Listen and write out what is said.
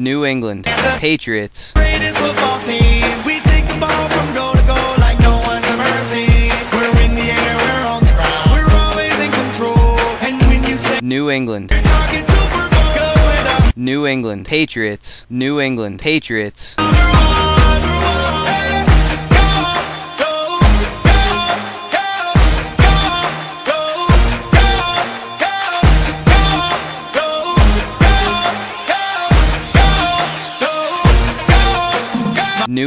New England Patriots. Greatest football team. We take the ball from goal to goal like no one's ever seen. We're in the air, we're on the ground. We're always in control. And when you say New England, you're talking Super Bowl, go with us. New England Patriots. New England Patriots. We're